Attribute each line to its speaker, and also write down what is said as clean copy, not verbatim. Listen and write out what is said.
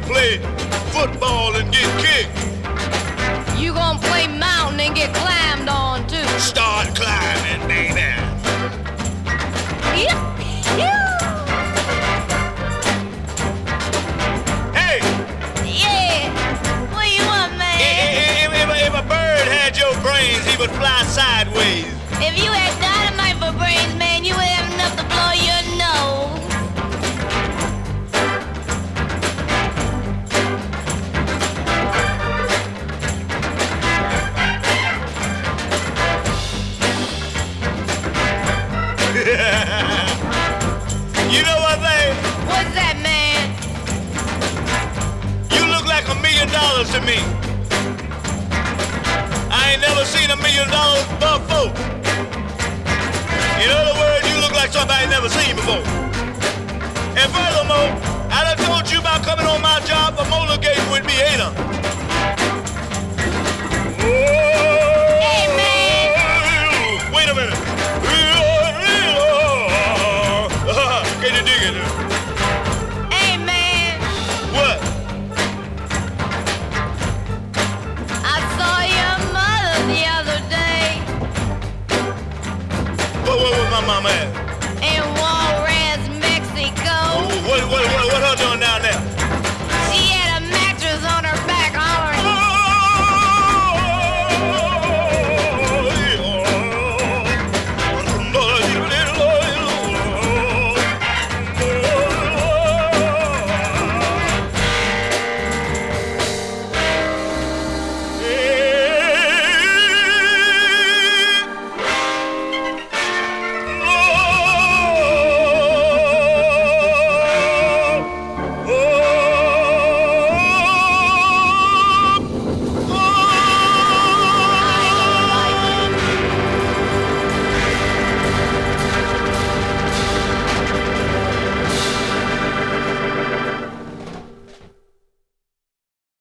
Speaker 1: play football and get kicked.
Speaker 2: You gonna play mountain and get climbed on too.
Speaker 1: Start climbing, baby.
Speaker 2: Yep.
Speaker 1: Hey!
Speaker 2: Yeah. What you want, man?
Speaker 1: If a bird had your brains, he would fly sideways.
Speaker 2: If you had dynamite for brains, man, you would have enough to blow your nose.
Speaker 1: You know what, babe?
Speaker 2: What's that, man?
Speaker 1: You look like $1 million to me. I ain't never seen $1 million before. In other words, you look like something I ain't never seen before. And furthermore, I done told you about coming on my job for motor gating with me, ain't I?
Speaker 2: Hey, man.
Speaker 1: Wait a minute. Can you dig it?
Speaker 2: Hey, man.
Speaker 1: What?
Speaker 2: I saw your mother the other day
Speaker 1: What my mama at?
Speaker 2: in Juarez, Mexico.
Speaker 1: What her doing down there?